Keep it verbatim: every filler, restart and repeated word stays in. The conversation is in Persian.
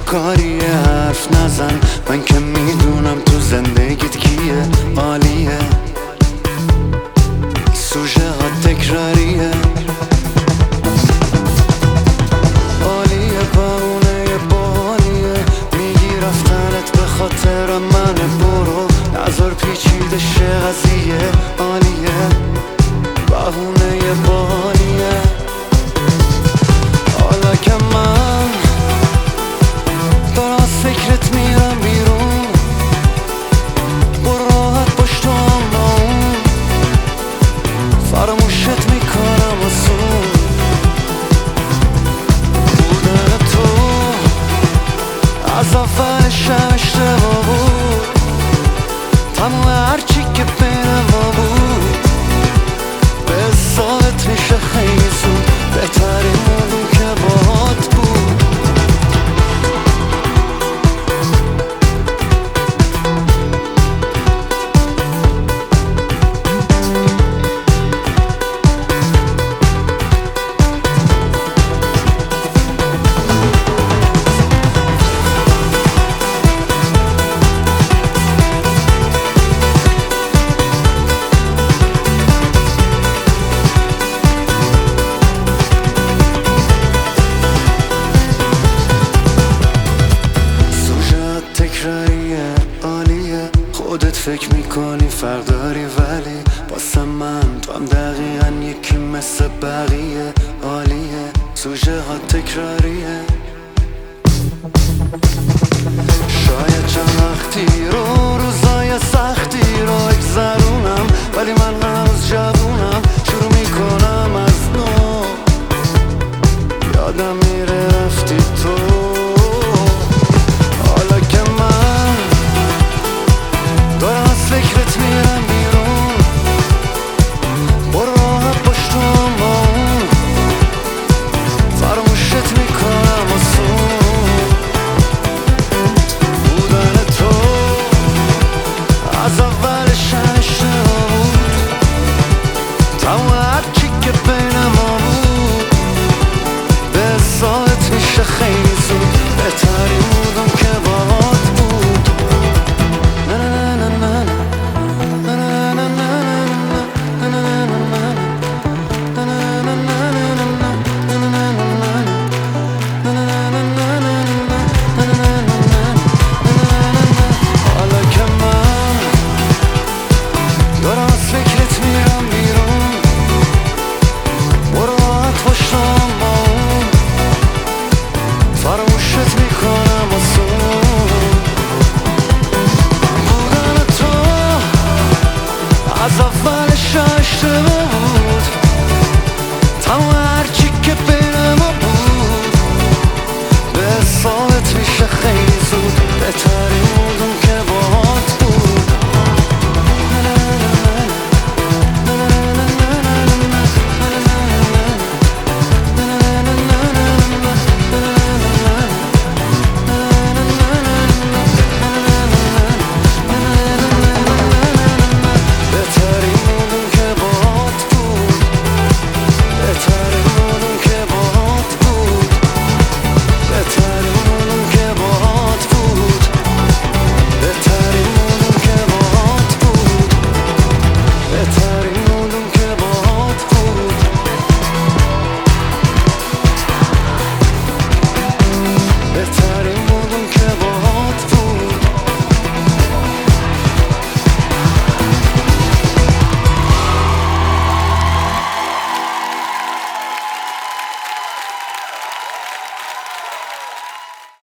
کاری حرف نزن، من که میدونم تو زندگیت کیه. عالیه سوژه ها تکراریه، عالیه بهونه بالیه، میگی رفتنت به خاطر من، برو نظر پیچیده شه قضیه. عالیه بهونه بالیه، حالا که من دارم از فکرت میرم بیرون، برو راحت باش تو هم با اون، فراموشت میکنم آسون. بودن تو از اولش هم اشتباه بود، تمام هرچی که بین ما بود به حسابت میشه خیلی زود، بهترین اون که باهات بود. تکراریه، عالیه خودت فکر میکنی فرق داری، ولی واسه من تو هم دقیقا یکی مثل بقیه. عالیه سوژه ها تکراریه، شاید چند وقتی رو